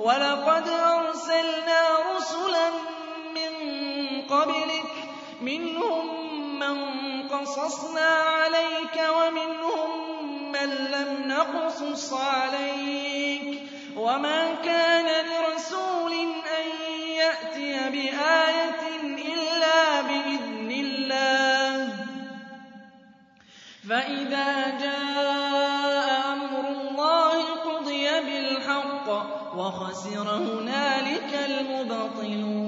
وَلَقَدْ أَرْسَلْنَا رُسُلًا مِّن قَبْلِكَ مِنْهُم مَّن قَصَصْنَا عَلَيْكَ وَمِنْهُم مَّن لَّمْ نَقْصُصْ عَلَيْكَ ۗ وَمَا كَانَ لِرَسُولٍ أَن يَأْتِيَ بِآيَةٍ إِلَّا بِإِذْنِ اللَّهِ ۚ فَإِذَا جَاءَ أَمْرُ اللَّهِ قُضِيَ بِالْحَقِّ وَخَسِرَ هُنَالِكَ الْمُبْطِلُونَ